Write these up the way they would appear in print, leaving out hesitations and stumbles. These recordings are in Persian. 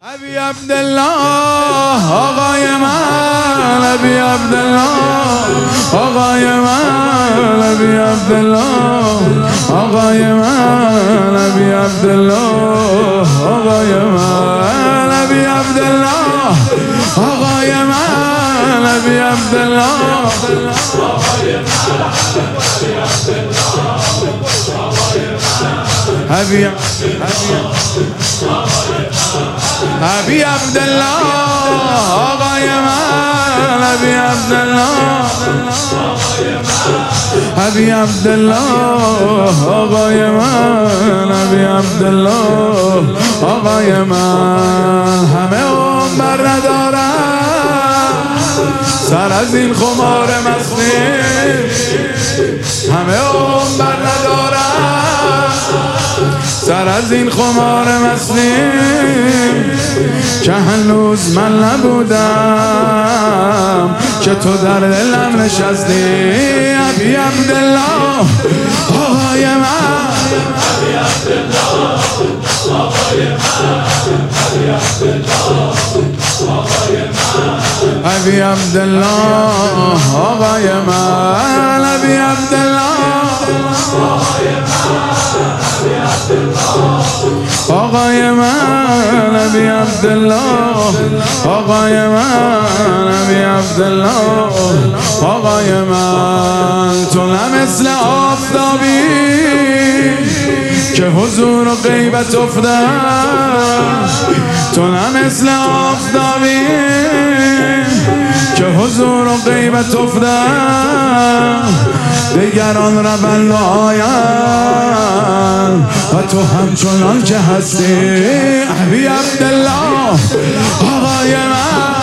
ابی عبدالله آقای من، ابی عبدالله آقای من، ابی عبدالله آقای من، ابی عبدالله آقای من، ابی عبدالله آقای من، ابی عبدالله ابی عبدالله آقای من، ابی عبدالله ابی عبدالله آقای من، ابی عبدالله آقای من. همه عمر ندارم سر از این خمار مستی، همه عمر ندارم سر از این خمار مستی، که هنوز من نبودم که تو در دلم نشستی. ابی عبدالله آقای من، ابی عبدالله آقای من، ابی عبدالله آقای من، ابی عبدالله آقای من، ابی عبدالله آقای من، ابی عبدالله آقای من، ابی عبدالله آقای من. تو نه مثل آفتابی که حضور و غیبت افتد، تو نه مثل آفتابی که حضور و غیبت افتد. دیگران روند و آیند و تو همچنان که هستی. ابی عبدالله آقای من،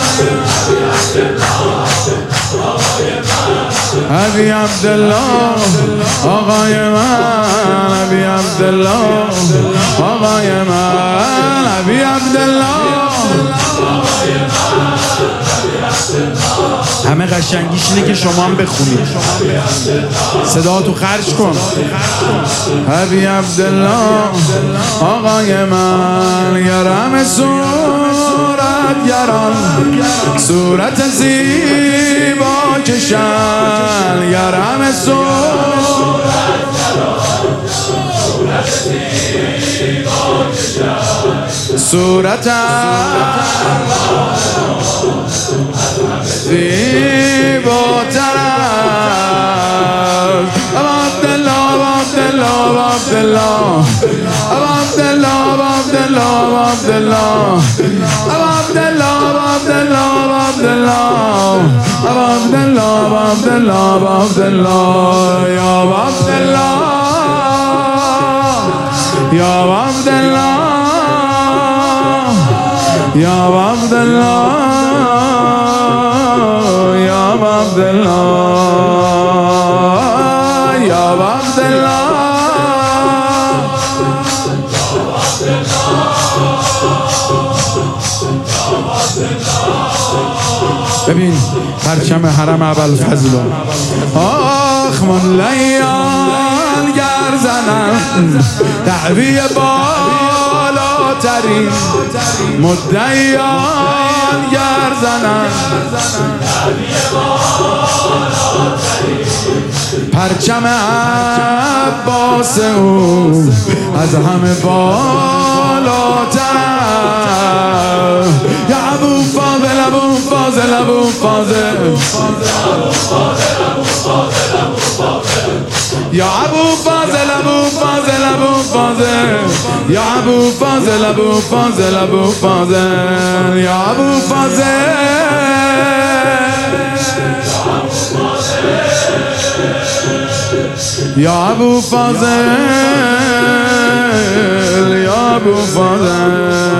ابی عبدالله آقای من، ابی عبدالله آقای من، ابی عبدالله. همه قشنگیش اینه که شما هم بخونید، صدا تو خرج کن. ابی عبدالله آقای من، یارم صورت گران، صورت زیبا کشن، یارم صورت گران، صورت زیبا کشن، صورت زیباتر است. ابا عبدالله ابا عبدالله ابا عبدالله ابا عبدالله ابا عبدالله ابا عبدالله ابا عبدالله ابا عبدالله ابا عبدالله ابا عبدالله ابا عبدالله يا ابا عبدالله يا ابا عبدالله يا ابا عبدالله يا ابا عبدالله يا ابا عبدالله. ببین پرچم حرم ابوالفضل، آخ من لیان گر زنم دعوی بالاترین، مدعیان گر زنم دعوی بالاترین، پرچم عباس او از همه بالاتر. یا ابو فاضل ابو فاضل ابو فاضل یا ابو فاضل ابو فاضل ابو فاضل یا ابو فاضل ابو فاضل ابو فاضل یا ابو فاضل یا ابو فاضل یا ابو فاضل